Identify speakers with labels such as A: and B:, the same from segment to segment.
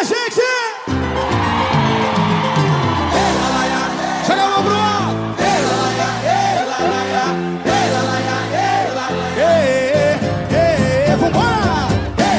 A: gente! Chega a mão pro alto! Vambora!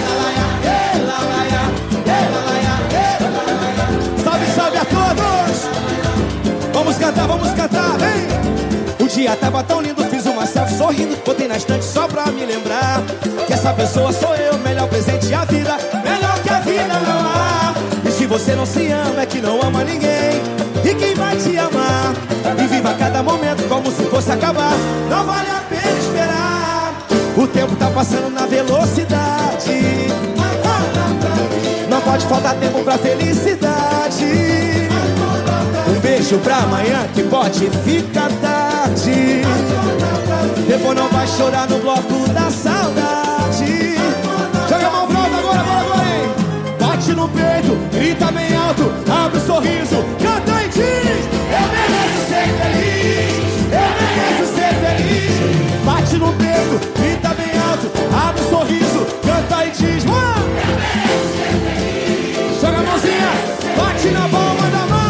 A: Salve, salve a todos! Vamos cantar, vem! O dia tava tão lindo, fiz uma selfie sorrindo, botei na estante só pra me lembrar que essa pessoa sou eu, melhor presente a vida, melhor que a vida não há. E se você não se ama, é que não ama ninguém. E quem vai te amar? E viva cada momento como se fosse acabar. Não vale a pena esperar. O tempo tá passando na velocidade. Não pode faltar tempo pra felicidade. Um beijo pra amanhã que pode ficar tarde. Depois não vai chorar no bloco da saudade. Joga a mão pro alto agora, bora, hein? Bate no peito, grita bem alto, abre o sorriso, canta e diz: eu mereço ser feliz, eu mereço ser feliz. Bate no peito, grita bem alto, abre o sorriso, canta e diz: eu mereço ser feliz. Joga a mãozinha, bate na palma da mão.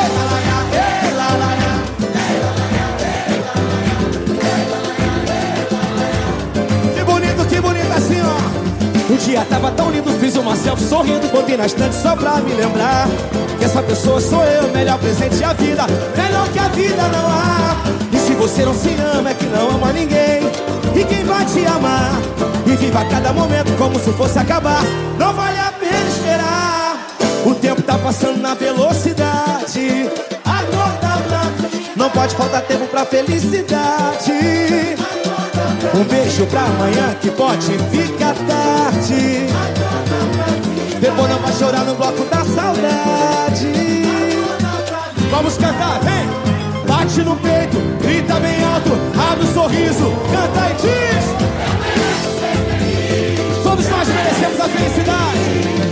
A: Que bonito assim, ó. O dia tava tão lindo, fiz uma selfie sorrindo, botei na estante só pra me lembrar que essa pessoa sou eu, melhor presente a vida, melhor que a vida não há. E se você não se ama, é que não ama ninguém. E quem vai te amar? E viva cada momento como se fosse acabar. Não vale a pena esperar. O tempo tá passando na velocidade. A cor tá branca, não pode faltar tempo pra felicidade. Um beijo pra amanhã que pode ficar tarde. Depois não vai chorar no bloco da saudade. Vamos cantar, vem! Bate no peito, grita bem alto, abre o sorriso, canta e diz: eu mereço ser feliz. Todos nós merecemos a felicidade.